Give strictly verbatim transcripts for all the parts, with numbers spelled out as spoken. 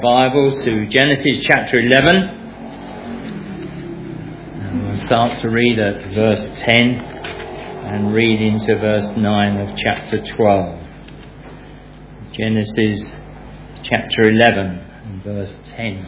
Bible to Genesis chapter eleven, and we'll start to read at verse ten and read into verse nine of chapter twelve. Genesis chapter eleven and verse ten.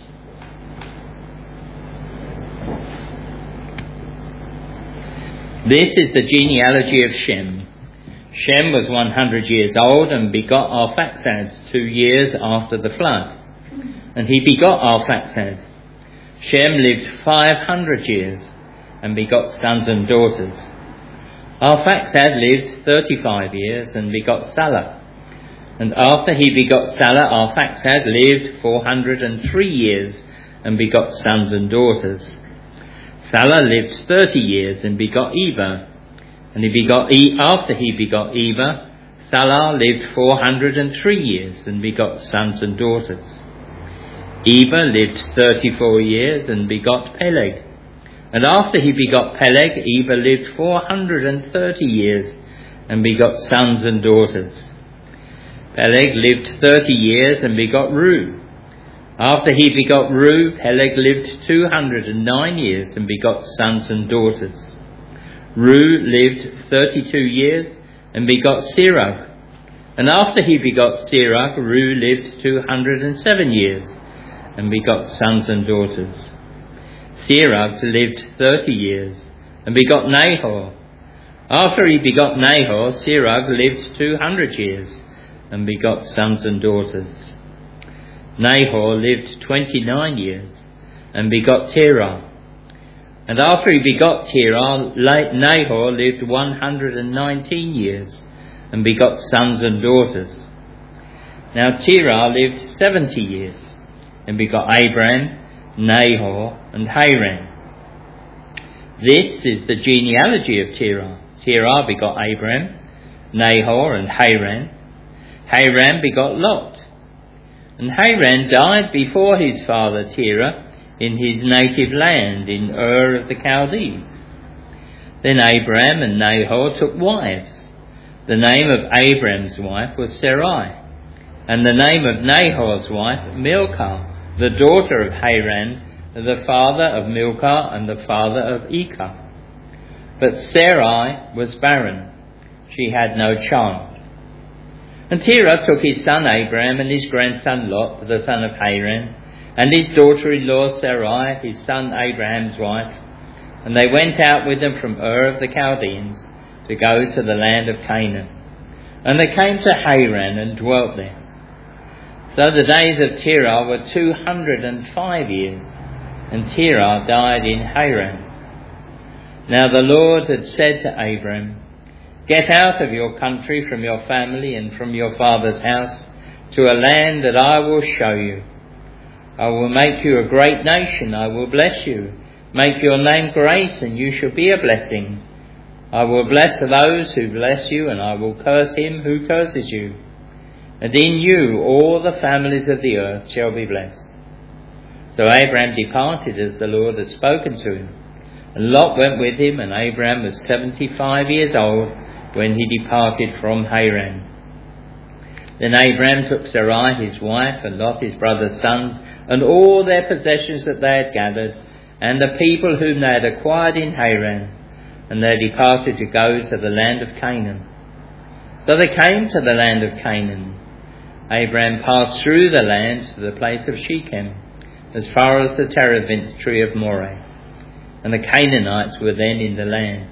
This is the genealogy of Shem. Shem was one hundred years old and begot Arphaxad two years after the flood. And he begot Arphaxad. Shem lived five hundred years and begot sons and daughters. Arphaxad lived thirty-five years and begot Salah. And after he begot Salah, Arphaxad lived four hundred and three years and begot sons and daughters. Salah lived thirty years and begot Eber. And he begot e- after he begot Eber, Salah lived four hundred and three years and begot sons and daughters. Eber lived thirty-four years and begot Peleg. And after he begot Peleg, Eber lived four hundred and thirty years and begot sons and daughters. Peleg lived thirty years and begot Reu. After he begot Reu, Peleg lived two hundred and nine years and begot sons and daughters. Reu lived thirty-two years and begot Serug. And after he begot Serug, Reu lived two hundred and seven years and begot sons and daughters. Serug lived thirty years and begot Nahor. After he begot Nahor, Serug lived two hundred years and begot sons and daughters. Nahor lived twenty-nine years and begot Terah. And after he begot Terah, Nahor lived one hundred and nineteen years and begot sons and daughters. Now Terah lived seventy years and begot Abram, Nahor, and Haran. This is the genealogy of Terah. Terah begot Abram, Nahor, and Haran. Haran begot Lot. And Haran died before his father Terah in his native land in Ur of the Chaldees. Then Abram and Nahor took wives. The name of Abram's wife was Sarai, and the name of Nahor's wife Milcah, the daughter of Haran, the father of Milcah and the father of Ekah. But Sarai was barren. She had no child. And Terah took his son Abram and his grandson Lot, the son of Haran, and his daughter-in-law Sarai, his son Abraham's wife, and they went out with them from Ur of the Chaldeans to go to the land of Canaan. And they came to Haran and dwelt there. So the days of Terah were two hundred and five years, and Terah died in Haran. Now the Lord had said to Abram, "Get out of your country, from your family and from your father's house, to a land that I will show you. I will make you a great nation. I will bless you, make your name great, and you shall be a blessing. I will bless those who bless you, and I will curse him who curses you. And in you all the families of the earth shall be blessed." So Abram departed as the Lord had spoken to him. And Lot went with him, and Abram was seventy-five years old when he departed from Haran. Then Abram took Sarai his wife, and Lot his brother's sons, and all their possessions that they had gathered, and the people whom they had acquired in Haran, and they departed to go to the land of Canaan. So they came to the land of Canaan. Abram passed through the land to the place of Shechem, as far as the terebinth tree of Moreh, and the Canaanites were then in the land.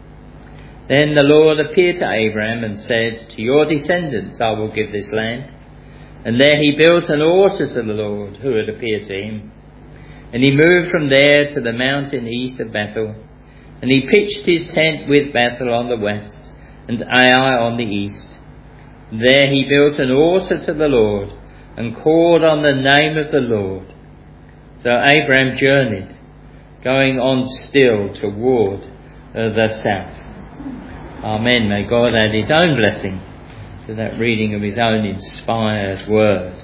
Then the Lord appeared to Abram and said, "To your descendants I will give this land." And there he built an altar to the Lord who had appeared to him. And he moved from there to the mountain east of Bethel, and he pitched his tent with Bethel on the west and Ai on the east. There he built an altar to the Lord and called on the name of the Lord. So Abram journeyed, going on still toward uh, the south. Amen. May God add his own blessing to that reading of his own inspired word.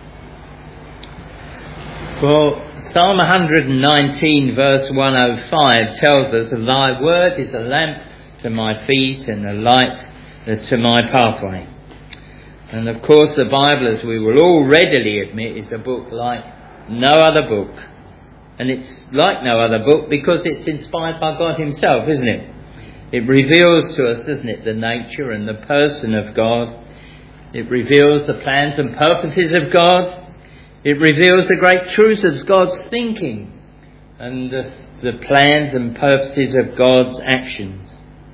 Well, Psalm one nineteen verse one oh five tells us, "Thy word is a lamp to my feet and a light to my pathway." And of course the Bible, as we will all readily admit, is a book like no other book. And it's like no other book because it's inspired by God himself, isn't it? It reveals to us, doesn't it, the nature and the person of God. It reveals the plans and purposes of God. It reveals the great truths of God's thinking and the, the plans and purposes of God's actions.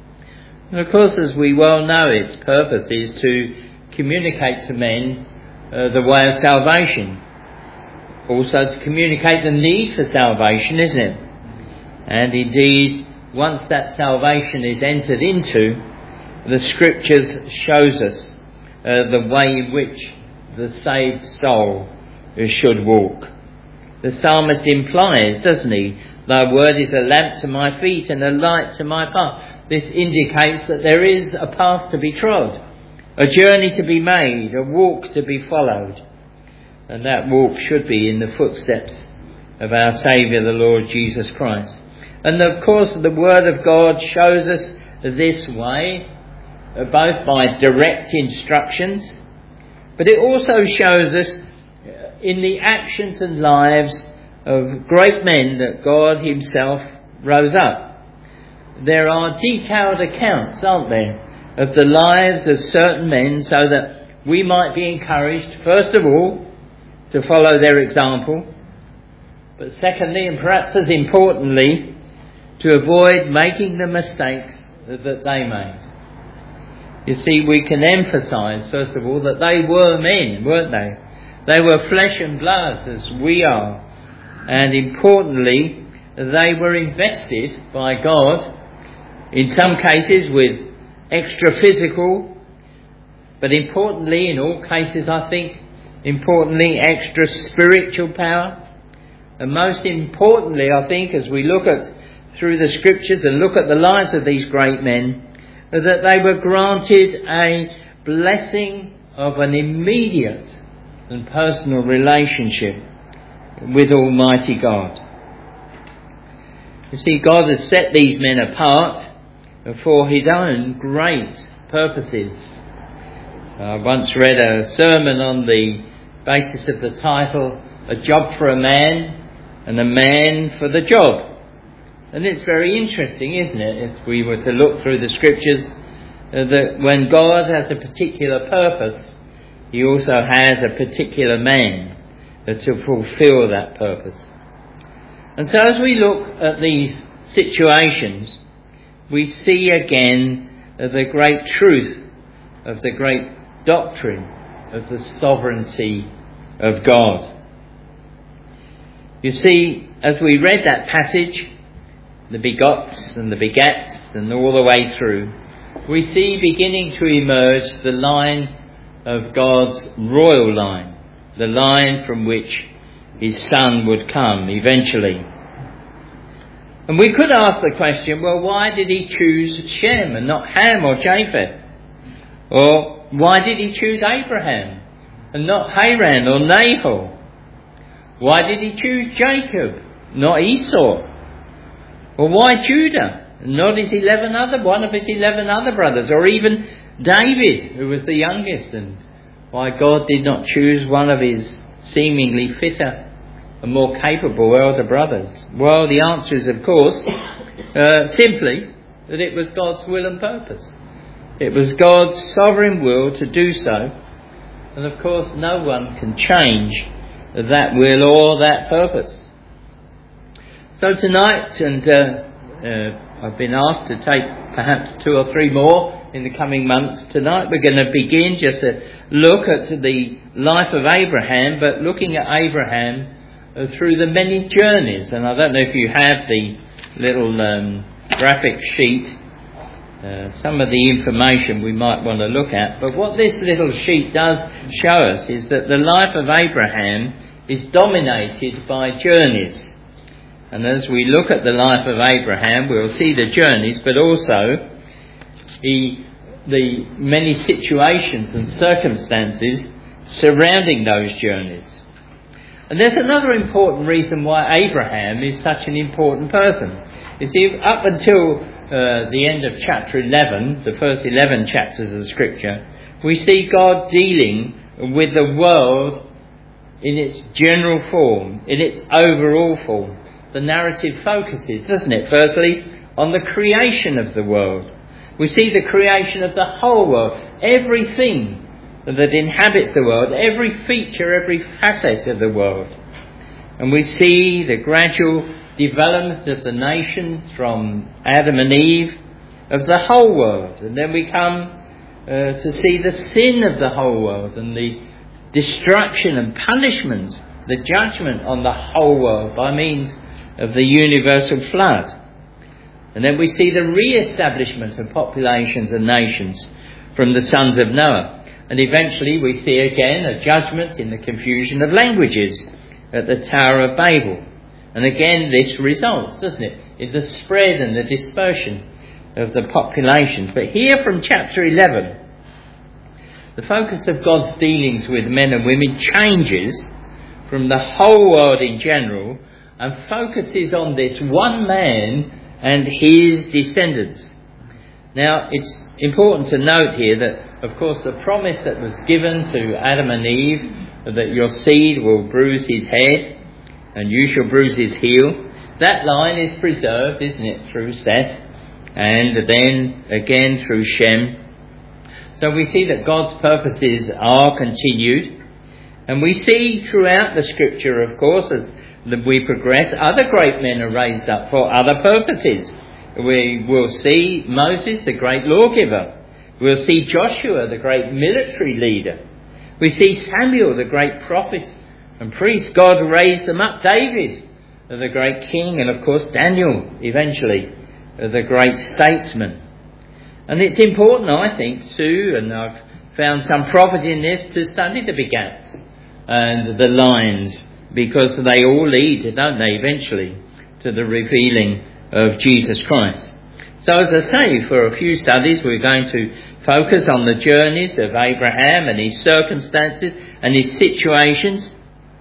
And of course, as we well know, its purpose is to communicate to men uh, the way of salvation. Also to communicate the need for salvation, isn't it? And indeed, once that salvation is entered into, the Scriptures shows us uh, the way in which the saved soul should walk. The psalmist implies, doesn't he, thy word is a lamp to my feet and a light to my path. This indicates that there is a path to be trod, a journey to be made, a walk to be followed. And that walk should be in the footsteps of our Saviour, the Lord Jesus Christ. And of course the Word of God shows us this way, both by direct instructions, but it also shows us in the actions and lives of great men that God himself rose up. There are detailed accounts, aren't there, of the lives of certain men so that we might be encouraged, first of all, to follow their example, but secondly, and perhaps as importantly, to avoid making the mistakes that they made. You see, we can emphasise, first of all, that they were men, weren't they? They were flesh and blood as we are. And importantly, they were invested by God, in some cases with extra physical, but importantly, in all cases, I think, importantly, extra spiritual power. And most importantly, I think, as we look at through the Scriptures and look at the lives of these great men, that they were granted a blessing of an immediate and personal relationship with Almighty God. You see, God has set these men apart for his own great purposes. I once read a sermon on the basis of the title, A Job for a Man and a Man for the Job. And it's very interesting, isn't it, if we were to look through the Scriptures, uh, that when God has a particular purpose, he also has a particular man uh, to fulfill that purpose. And so as we look at these situations, we see again uh, the great truth of the great doctrine of the sovereignty of God. You see, as we read that passage, the begots and the begats and all the way through, we see beginning to emerge the line of God's royal line, the line from which his Son would come eventually. And we could ask the question, well, why did he choose Shem and not Ham or Japheth? Or why did he choose Abraham and not Haran or Nahor? Why did he choose Jacob, not Esau? Or why Judah, not his eleven other, one of his eleven other brothers, or even David, who was the youngest, and why God did not choose one of his seemingly fitter and more capable elder brothers? Well, the answer is, of course, uh, simply that it was God's will and purpose. It was God's sovereign will to do so, and of course no one can change that will or that purpose. So tonight, and uh, uh, I've been asked to take perhaps two or three more in the coming months. Tonight we're going to begin just to look at the life of Abraham, but looking at Abraham uh, through the many journeys. And I don't know if you have the little um, graphic sheet, uh, some of the information we might want to look at. But what this little sheet does show us is that the life of Abraham is dominated by journeys. And as we look at the life of Abraham, we'll see the journeys, but also the, the many situations and circumstances surrounding those journeys. And there's another important reason why Abraham is such an important person. You see, up until uh, the end of chapter eleven, the first eleven chapters of Scripture, we see God dealing with the world in its general form, in its overall form. The narrative focuses, doesn't it, firstly, on the creation of the world. We see the creation of the whole world, everything that inhabits the world, every feature, every facet of the world. And we see the gradual development of the nations from Adam and Eve, of the whole world. And then we come uh, to see the sin of the whole world and the destruction and punishment, the judgment on the whole world by means of the universal flood. And then we see the re-establishment of populations and nations from the sons of Noah. And eventually we see again a judgment in the confusion of languages at the Tower of Babel. And again this results, doesn't it, in the spread and the dispersion of the populations. But here from chapter eleven, the focus of God's dealings with men and women changes from the whole world in general and focuses on this one man and his descendants. Now, it's important to note here that, of course, the promise that was given to Adam and Eve, that your seed will bruise his head and you shall bruise his heel, that line is preserved, isn't it, through Seth and then again through Shem. So we see that God's purposes are continued, and we see throughout the scripture, of course, as we progress, other great men are raised up for other purposes. We will see Moses, the great lawgiver. We'll see Joshua, the great military leader. We see Samuel, the great prophet and priest. God raised them up. David, the great king, and of course Daniel, eventually, the great statesman. And it's important, I think, too, and I've found some profit in this, to study the begats and the lines, because they all lead, don't they, eventually, to the revealing of Jesus Christ. So as I say, for a few studies we're going to focus on the journeys of Abraham and his circumstances and his situations.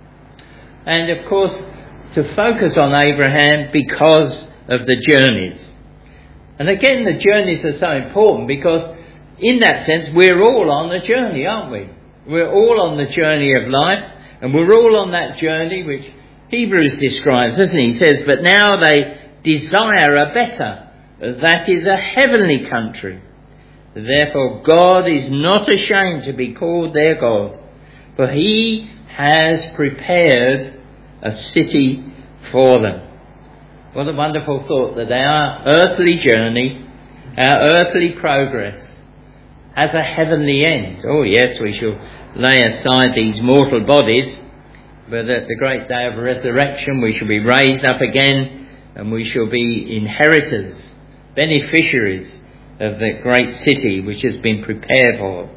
And of course, to focus on Abraham because of the journeys. And again, the journeys are so important because in that sense we're all on the journey, aren't we? We're all on the journey of life, and we're all on that journey which Hebrews describes, doesn't he? He says, but now they desire a better, that is a heavenly country. Therefore God is not ashamed to be called their God, for he has prepared a city for them. What a wonderful thought that our earthly journey, our earthly progress, has a heavenly end. Oh yes, we shall lay aside these mortal bodies, but at the great day of resurrection we shall be raised up again, and we shall be inheritors, beneficiaries of the great city which has been prepared for.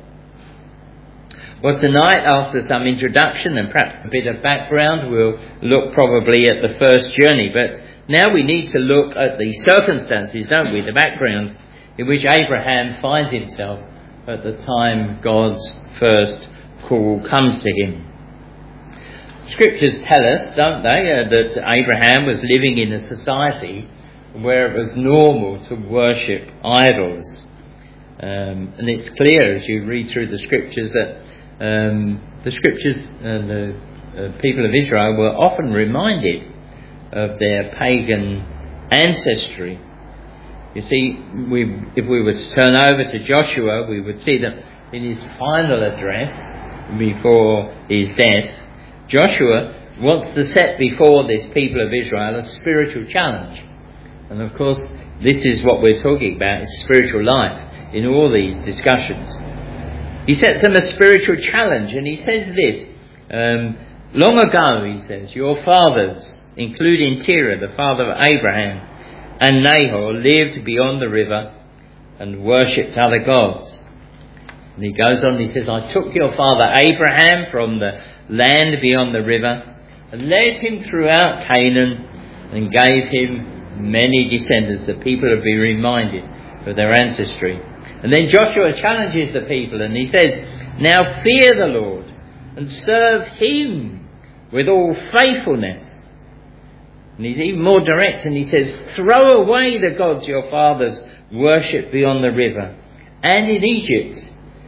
Well, tonight, after some introduction and perhaps a bit of background, we'll look probably at the first journey, but now we need to look at the circumstances, don't we, the background in which Abraham finds himself at the time God's first call comes to him. Scriptures tell us, don't they, uh, that Abraham was living in a society where it was normal to worship idols. Um, and it's clear as you read through the scriptures that um, the scriptures and the uh, people of Israel were often reminded of their pagan ancestry. You see, we, if we were to turn over to Joshua, we would see that in his final address before his death, Joshua wants to set before this people of Israel a spiritual challenge. And of course, this is what we're talking about, is spiritual life in all these discussions. He sets them a spiritual challenge, and he says this, um, long ago, he says, your fathers, including Terah, the father of Abraham, and Nahor, lived beyond the river and worshipped other gods. And he goes on, he says, I took your father Abraham from the land beyond the river and led him throughout Canaan and gave him many descendants, that people would be reminded of their ancestry. And then Joshua challenges the people and he says, now fear the Lord and serve him with all faithfulness. And he's even more direct, and he says, throw away the gods your fathers worshipped beyond the river and in Egypt,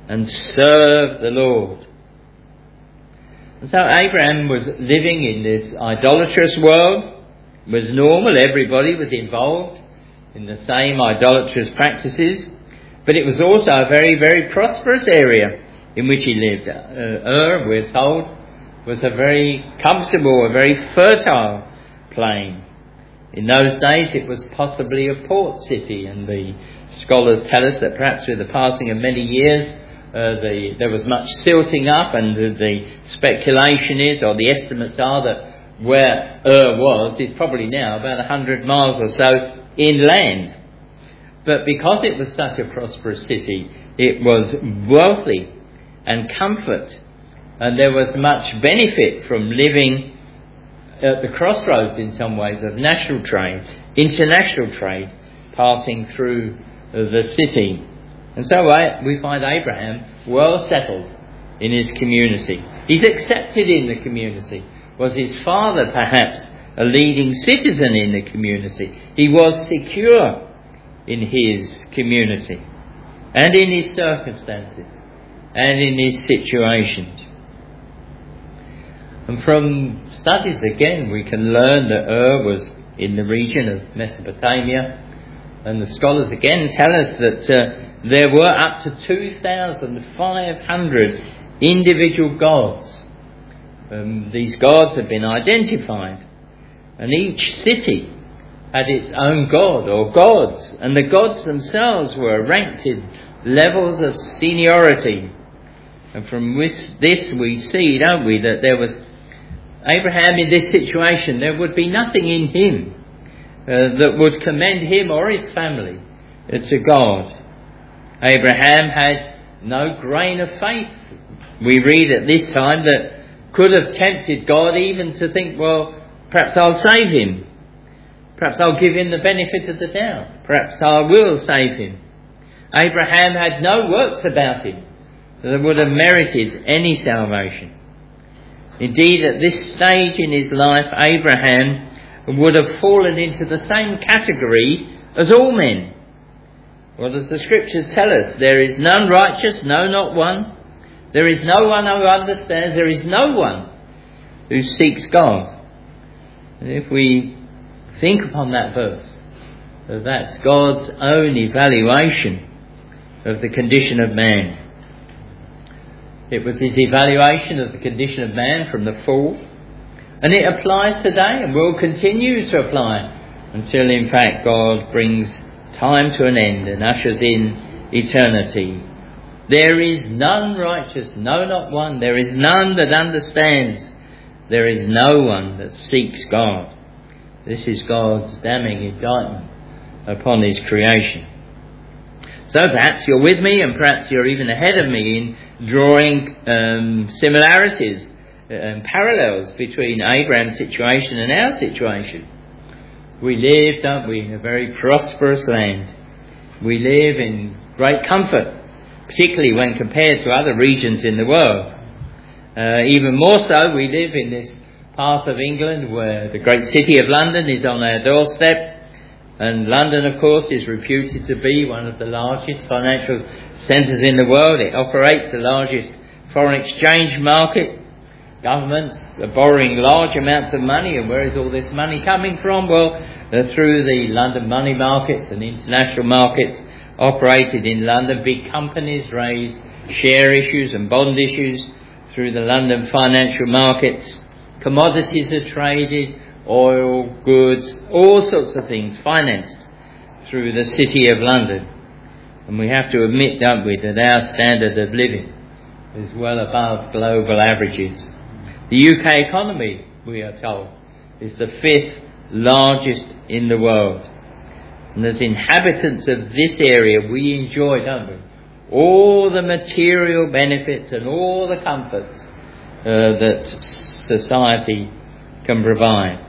and serve the Lord. And so Abraham was living in this idolatrous world. It was normal, everybody was involved in the same idolatrous practices, but it was also a very, very prosperous area in which he lived. Uh, Ur, we're told, was a very comfortable, a very fertile plain. In those days it was possibly a port city, and the scholars tell us that perhaps with the passing of many years uh, the, there was much silting up, and uh, the speculation is, or the estimates are, that where Ur was is probably now about one hundred miles or so inland. But because it was such a prosperous city, it was wealthy and comfort, and there was much benefit from living at the crossroads in some ways of national trade, international trade, passing through the city. And so we find Abraham well settled in his community. He's accepted in the community. Was his father perhaps a leading citizen in the community? He was secure in his community and in his circumstances and in his situations. And from studies again we can learn that Ur was in the region of Mesopotamia, and the scholars again tell us that uh, there were up to two thousand five hundred individual gods. Um, these gods have been identified, and each city had its own god or gods, and the gods themselves were ranked in levels of seniority. And from this we see, don't we, that there was Abraham in this situation. There would be nothing in him uh, that would commend him or his family to God. Abraham had no grain of faith, we read at this time, that could have tempted God even to think, well, perhaps I'll save him. Perhaps I'll give him the benefit of the doubt. Perhaps I will save him. Abraham had no works about him that would have merited any salvation. Indeed, at this stage in his life, Abraham would have fallen into the same category as all men. What does the Scriptures tell us? There is none righteous, no, not one. There is no one who understands. There is no one who seeks God. And if we think upon that verse, that that's God's own evaluation of the condition of man. It was his evaluation of the condition of man from the fall, and it applies today and will continue to apply until in fact God brings time to an end and ushers in eternity. There is none righteous, no, not one. There is none that understands. There is no one that seeks God. This is God's damning indictment upon his creation. So perhaps you're with me, and perhaps you're even ahead of me in drawing um, similarities and parallels between Abraham's situation and our situation. We live, don't we, in a very prosperous land. We live in great comfort, particularly when compared to other regions in the world. Uh, even more so, we live in this part of England where the great city of London is on our doorstep. And London, of course, is reputed to be one of the largest financial centres in the world. It operates the largest foreign exchange market. Governments are borrowing large amounts of money, and where is all this money coming from? Well, uh, through the London money markets and international markets operated in London. Big companies raise share issues and bond issues through the London financial markets. Commodities are traded, oil, goods, all sorts of things financed through the City of London. And we have to admit, don't we, that our standard of living is well above global averages. The U K economy, we are told, is the fifth largest in the world. And as inhabitants of this area, we enjoy, don't we, all the material benefits and all the comforts uh, that society can provide.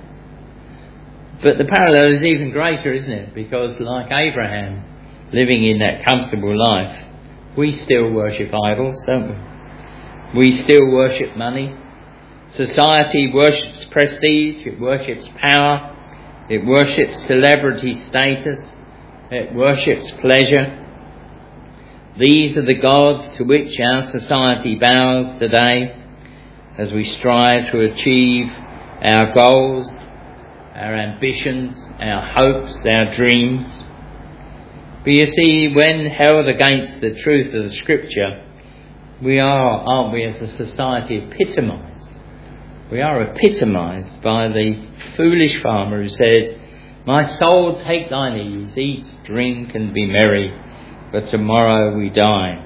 But the parallel is even greater, isn't it? Because like Abraham, living in that comfortable life, we still worship idols, don't we? We still worship money. Society worships prestige, it worships power, it worships celebrity status, it worships pleasure. These are the gods to which our society bows today as we strive to achieve our goals, our ambitions, our hopes, our dreams. But you see, when held against the truth of the Scripture, we are, aren't we, as a society, epitomised. We are epitomised by the foolish farmer who says, "My soul, take thine ease, eat, drink and be merry, but tomorrow we die."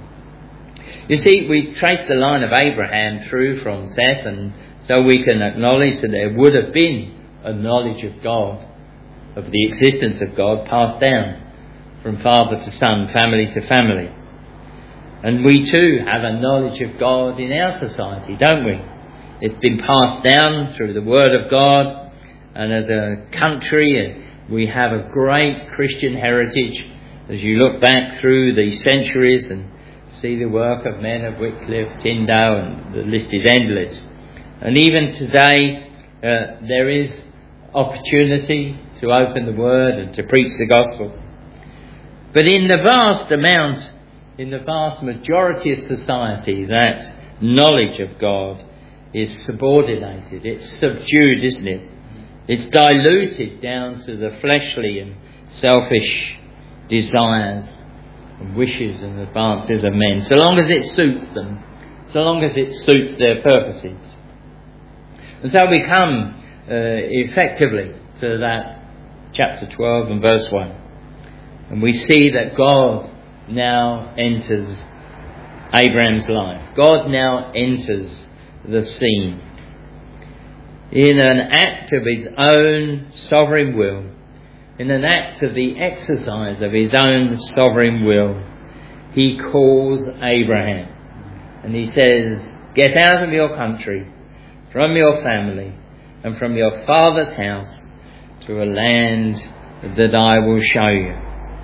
You see, we trace the line of Abraham through from Seth, and so we can acknowledge that there would have been a knowledge of God, of the existence of God, passed down from father to son, family to family. And we too have a knowledge of God in our society, don't we? It's been passed down through the Word of God, and as a country we have a great Christian heritage as you look back through the centuries and see the work of men of Wycliffe, Tyndale, and the list is endless. And even today uh, there is opportunity to open the Word and to preach the gospel. But in the vast amount, in the vast majority of society, that knowledge of God is subordinated, it's subdued, isn't it? It's diluted down to the fleshly and selfish desires and wishes and advances of men, so long as it suits them, so long as it suits their purposes. And so we come uh, effectively to that chapter twelve and verse one, and we see that God now enters Abraham's life. God now enters the scene in an act of his own sovereign will, in an act of the exercise of his own sovereign will. He calls Abraham and he says, "Get out of your country, from your family and from your father's house to a land that I will show you."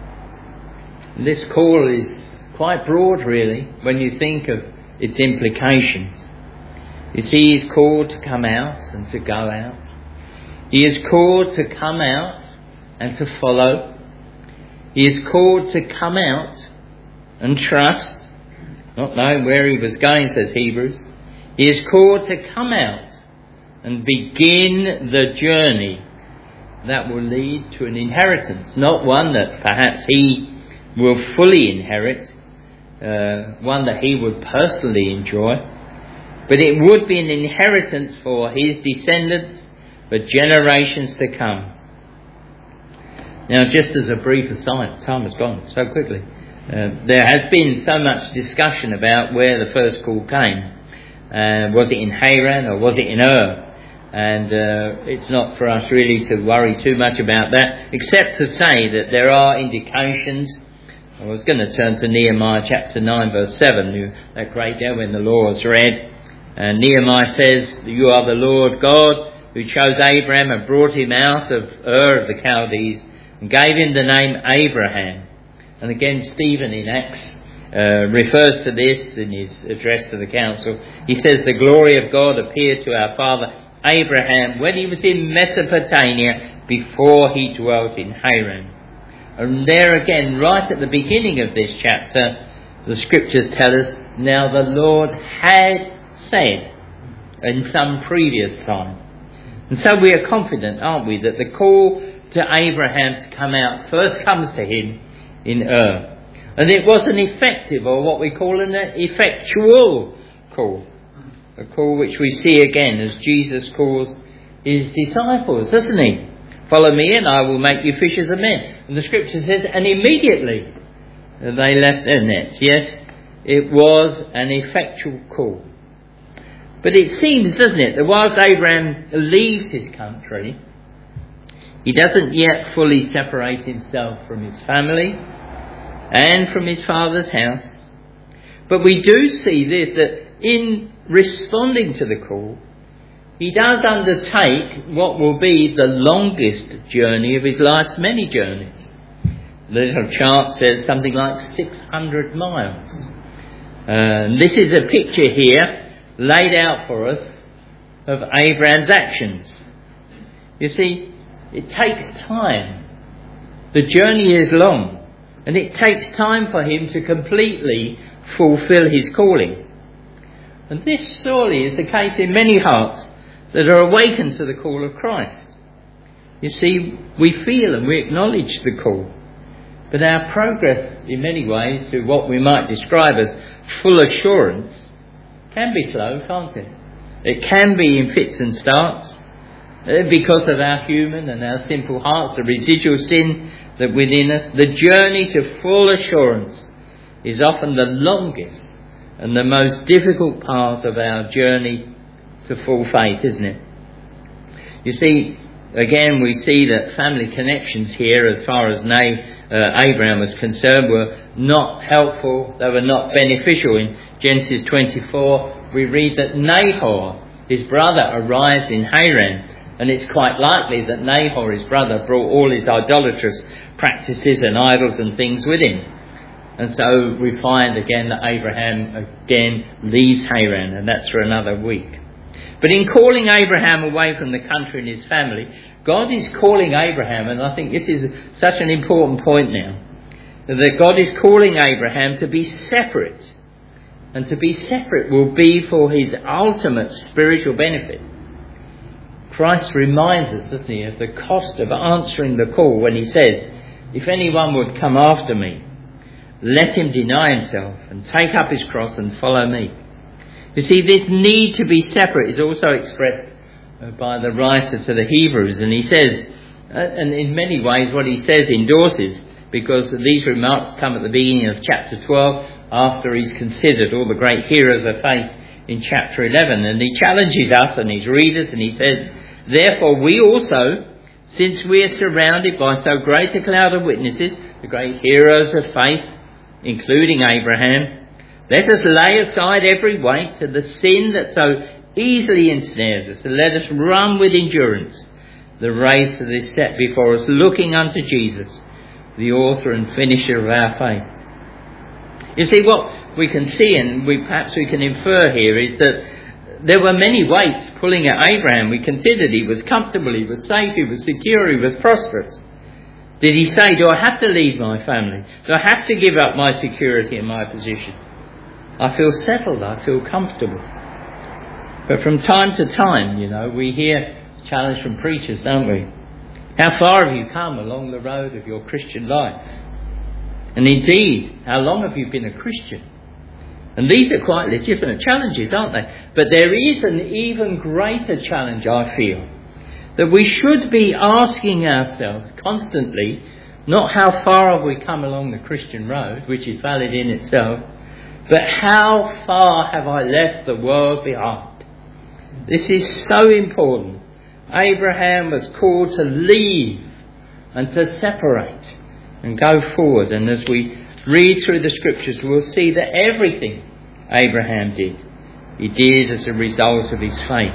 And this call is quite broad, really, when you think of its implications. You see, he's called to come out and to go out. He is called to come out and to follow. He is called to come out and trust, not knowing where he was going, says Hebrews. He is called to come out and begin the journey that will lead to an inheritance, not one that perhaps he will fully inherit, uh, one that he would personally enjoy, but it would be an inheritance for his descendants for generations to come. Now, just as a brief aside, time has gone so quickly. Uh, there has been so much discussion about where the first call came. Uh, was it in Haran or was it in Ur? And uh, it's not for us really to worry too much about that, except to say that there are indications. I was going to turn to Nehemiah chapter nine verse seven, you, that great day when the law was read. And Nehemiah says, "You are the Lord God who chose Abraham and brought him out of Ur of the Chaldees and gave him the name Abraham." And again, Stephen in Acts uh, refers to this in his address to the council. He says, "The glory of God appeared to our father Abraham when he was in Mesopotamia before he dwelt in Haran." And there again, right at the beginning of this chapter, the scriptures tell us, now the Lord had said in some previous time. And so we are confident, aren't we, that the call to Abraham to come out first comes to him in Ur. And it was an effective, or what we call an effectual call. A call which we see again as Jesus calls his disciples, doesn't he? "Follow me and I will make you fishers of men." And the scripture says, and immediately they left their nets. Yes, it was an effectual call. But it seems, doesn't it, that whilst Abraham leaves his country, he doesn't yet fully separate himself from his family and from his father's house. But we do see this, that in responding to the call, he does undertake what will be the longest journey of his life's many journeys. The little chart says something like six hundred miles. Uh, this is a picture here laid out for us of Abraham's actions. You see, it takes time. The journey is long. And it takes time for him to completely fulfill his calling. And this surely is the case in many hearts that are awakened to the call of Christ. You see, we feel and we acknowledge the call, but our progress in many ways to what we might describe as full assurance can be slow, can't it? It can be in fits and starts because of our human and our simple hearts, the residual sin that within us. The journey to full assurance is often the longest and the most difficult part of our journey to full faith, isn't it? You see, again, we see that family connections here, as far as Na- uh, Abraham was concerned, were not helpful. They were not beneficial. In Genesis twenty-four, we read that Nahor, his brother, arrived in Haran, and it's quite likely that Nahor, his brother, brought all his idolatrous practices and idols and things with him. And so we find again that Abraham again leaves Haran, and that's for another week. But in calling Abraham away from the country and his family, God is calling Abraham, and I think this is such an important point now, that God is calling Abraham to be separate. And to be separate will be for his ultimate spiritual benefit. Christ reminds us, doesn't he, of the cost of answering the call when he says, "If anyone would come after me, let him deny himself and take up his cross and follow me." You see, this need to be separate is also expressed by the writer to the Hebrews, and he says, and in many ways what he says endorses, because these remarks come at the beginning of chapter twelve, after he's considered all the great heroes of faith in chapter eleven, and he challenges us and his readers, and he says, "Therefore we also, since we are surrounded by so great a cloud of witnesses," the great heroes of faith, including Abraham, "let us lay aside every weight and the sin that so easily ensnares us, and let us run with endurance the race that is set before us, looking unto Jesus, the author and finisher of our faith." You see, what we can see, and we perhaps we can infer here, is that there were many weights pulling at Abraham. We considered he was comfortable, he was safe, he was secure, he was prosperous. Did he say, "Do I have to leave my family? Do I have to give up my security and my position? I feel settled, I feel comfortable"? But from time to time, you know, we hear challenge from preachers, don't we? How far have you come along the road of your Christian life? And indeed, how long have you been a Christian? And these are quite legitimate challenges, aren't they? But there is an even greater challenge, I feel, that we should be asking ourselves constantly, not how far have we come along the Christian road, which is valid in itself, but how far have I left the world behind? This is so important. Abraham was called to leave and to separate and go forward. And as we read through the scriptures, we'll see that everything Abraham did, he did as a result of his faith.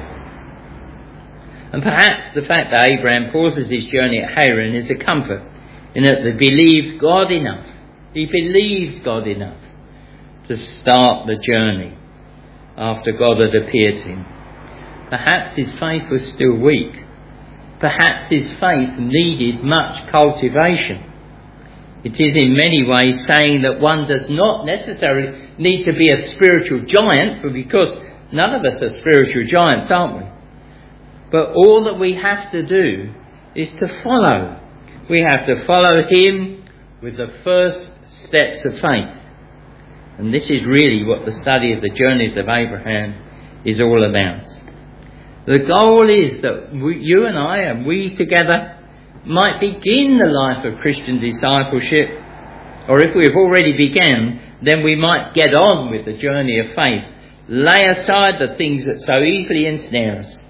And perhaps the fact that Abraham pauses his journey at Haran is a comfort, in that he believed God enough. He believed God enough to start the journey after God had appeared to him. Perhaps his faith was still weak. Perhaps his faith needed much cultivation. It is in many ways saying that one does not necessarily need to be a spiritual giant, for because none of us are spiritual giants, aren't we? But all that we have to do is to follow. We have to follow him with the first steps of faith. And this is really what the study of the journeys of Abraham is all about. The goal is that we, you and I and we together might begin the life of Christian discipleship, or if we have already begun, then we might get on with the journey of faith, lay aside the things that so easily ensnare us.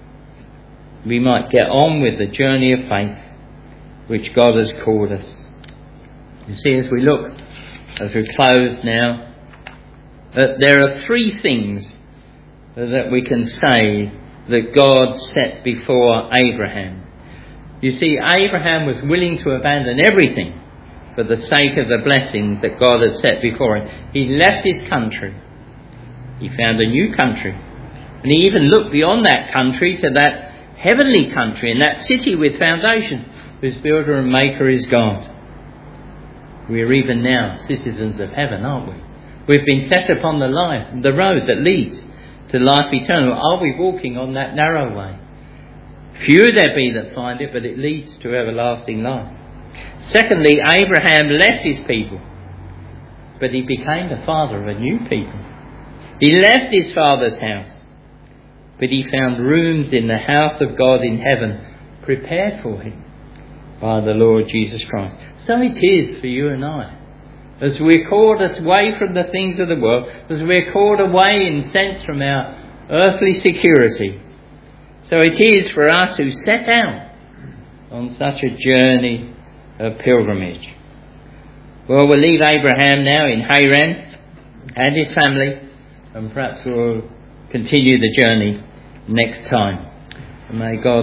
We might get on with the journey of faith which God has called us. You see, as we look, as we close now, uh, there are three things that we can say that God set before Abraham. You see, Abraham was willing to abandon everything for the sake of the blessing that God had set before him. He left his country. He found a new country. And he even looked beyond that country to that heavenly country and that city with foundations, whose builder and maker is God. We're even now citizens of heaven, aren't we? We've been set upon the life, the road that leads to life eternal. Are we walking on that narrow way? Few there be that find it, but it leads to everlasting life. Secondly, Abraham left his people, but he became the father of a new people. He left his father's house, but he found rooms in the house of God in heaven prepared for him by the Lord Jesus Christ. So it is for you and I. As we're called away from the things of the world, as we're called away in a sense from our earthly security, so it is for us who set out on such a journey of pilgrimage. Well, we'll leave Abraham now in Haran and his family, and perhaps we'll continue the journey next time. And may God